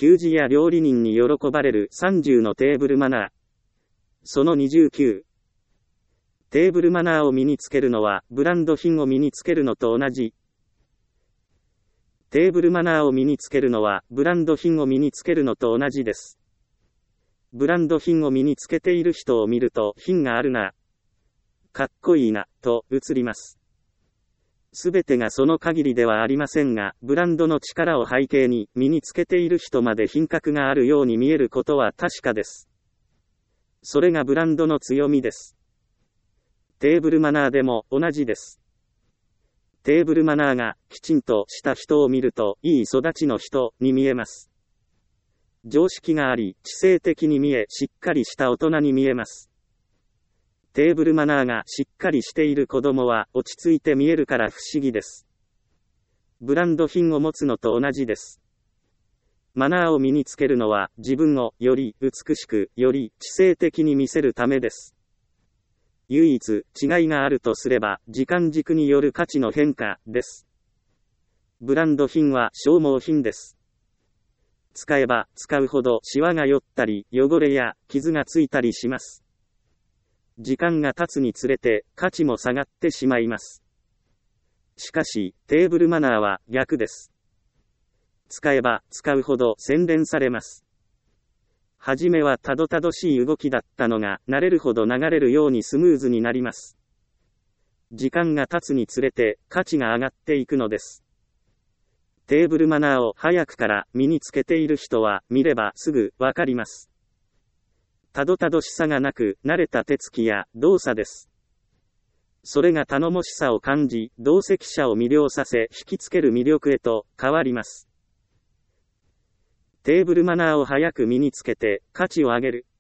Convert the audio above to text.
給仕や料理人に喜ばれる30のテーブルマナー。その29。テーブルマナーを身につけるのは、ブランド品を身につけるのと同じ。テーブルマナーを身につけるのは、ブランド品を身につけるのと同じです。ブランド品を身につけている人を見ると、品があるな、かっこいいな、と映ります。すべてがその限りではありませんが、ブランドの力を背景に、身につけている人まで品格があるように見えることは確かです。それがブランドの強みです。テーブルマナーでも同じです。テーブルマナーがきちんとした人を見ると、いい育ちの人に見えます。常識があり、知性的に見え、しっかりした大人に見えます。テーブルマナーがしっかりしている子供は落ち着いて見えるから不思議です。ブランド品を持つのと同じです。マナーを身につけるのは自分をより美しく、より知性的に見せるためです。唯一違いがあるとすれば時間軸による価値の変化です。ブランド品は消耗品です。使えば使うほどシワが寄ったり汚れや傷がついたりします。時間が経つにつれて価値も下がってしまいます。しかし、テーブルマナーは逆です。使えば使うほど洗練されます。はじめはたどたどしい動きだったのが、慣れるほど流れるようにスムーズになります。時間が経つにつれて価値が上がっていくのです。テーブルマナーを早くから身につけている人は見ればすぐわかります。たどたどしさがなく、慣れた手つきや動作です。それが頼もしさを感じ、同席者を魅了させ、引きつける魅力へと変わります。テーブルマナーを早く身につけて、価値を上げる。